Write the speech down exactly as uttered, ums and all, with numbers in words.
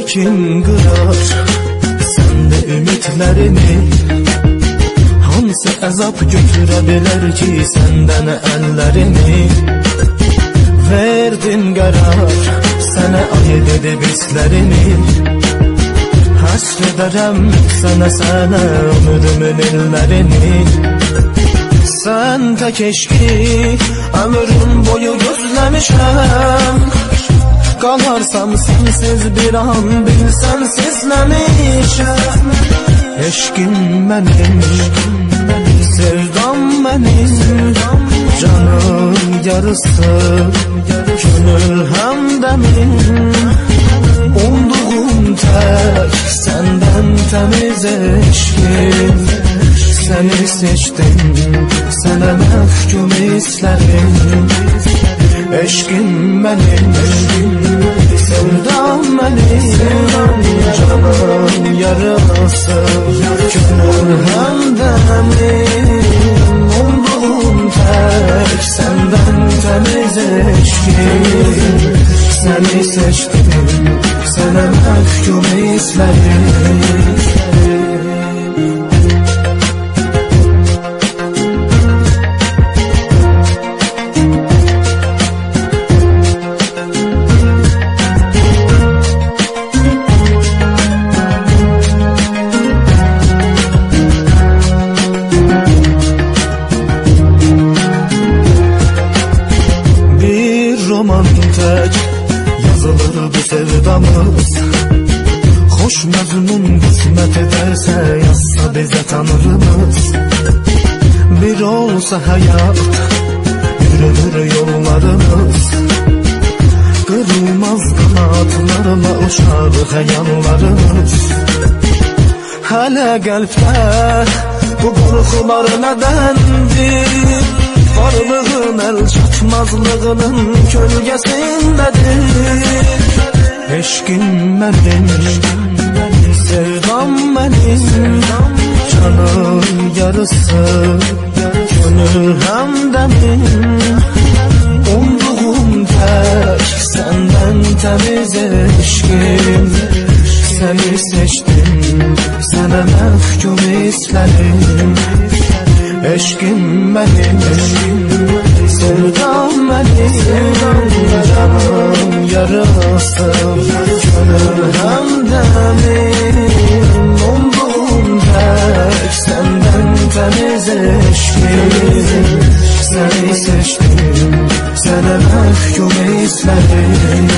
kim qırar səndə ümitlərini? Hansı əzab götürə bilər ki səndən əllərini? Verdin qərar sənə aid edib hislərini. Həsr edərəm sənə sənə ömrümün illərini. Sən tək eşqi ömrüm boyu gözləmişəm. Qalarsam sensiz bir an bil sensizləmişəm. Eşqim mənim, sevdam mənim, canım yarısı, gönül həmdəmin. Umduğum tək səndən təmiz eşqim. Səni seçdim, sənə məhkum hislərim. Eşqim mənim, sevdam mənim, canım yarası, gönül həmdəmin. Umduğum tək səndən təmiz eşqim. Səni seçdim, sənə məhkum hislərim. Romantik yazılır bu sevdamız. Xoş məzmun qismət edərsə yazsa bizə tanrımız. Bir olsa həyat yürünür yollarımız. Qırılmaz qanatlarla uçar xəyallarımız. Hələ qəlbdə bu qorxular nədəndir? Varlığın el çatmazlığının kölgəsindedir. Eşqim mənim, sevdam mənim, canım yarısı, gönül həmdəmin. Umduğum tək səndən təmiz eşqim. Səni seçdim, sənə məhkum hislərim. Eşqim mənim, sevdam mənim, canım yarası, gönül həmdəmin. Umduğum tək səndən təmiz eşqim. Səni seçdim, sənə məhkum hislərim.